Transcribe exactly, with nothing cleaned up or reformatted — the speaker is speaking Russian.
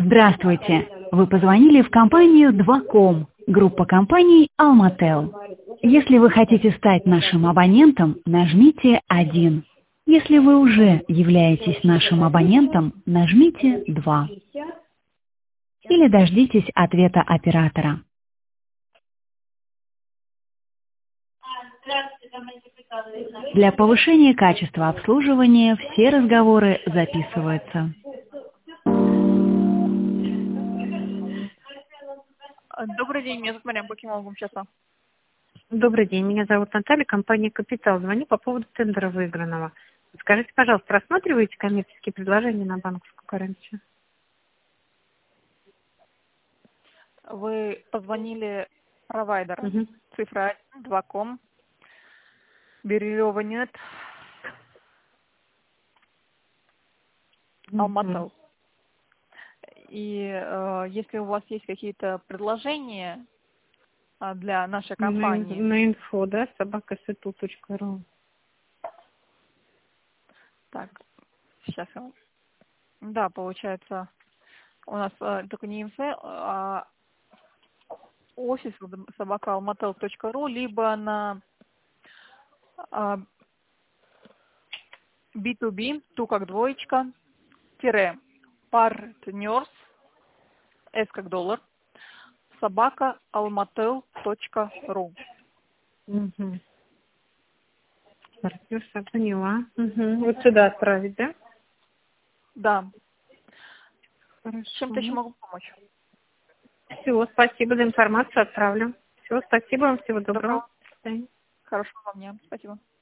Здравствуйте! Вы позвонили в компанию два точка ком, группа компаний Almatel. Если вы хотите стать нашим абонентом, нажмите один. Если вы уже являетесь нашим абонентом, нажмите два. Или дождитесь ответа оператора. Для повышения качества обслуживания все разговоры записываются. Добрый день, меня зовут Марьям, каким могу сейчас? Добрый день, меня зовут Наталья, компания «Капитал». Звоню по поводу тендера выигранного. Скажите, пожалуйста, рассматриваете коммерческие предложения на банковскую гарантию? Вы позвонили провайдеру. Угу. Цифра один, два точка ком. Бирюлева нет. Almatel. И э, если у вас есть какие-то предложения э, для нашей компании... На, на инфо, да, собака сету точка ру. Так, сейчас я... Да, получается, у нас э, только не инфо, а офис собака almatel точка ру, либо на э, би ту би, ту как двоечка, тире, партнерс, S как доллар, собака almatel точка ру. Угу. Партнерша, поняла. Угу. Вот сюда отправить, да? Да. Хорошо. Чем-то еще могу помочь? Все, спасибо за информацию, отправлю. Все, спасибо вам, всего доброго. До свидания. Хорошего вам дня. Спасибо.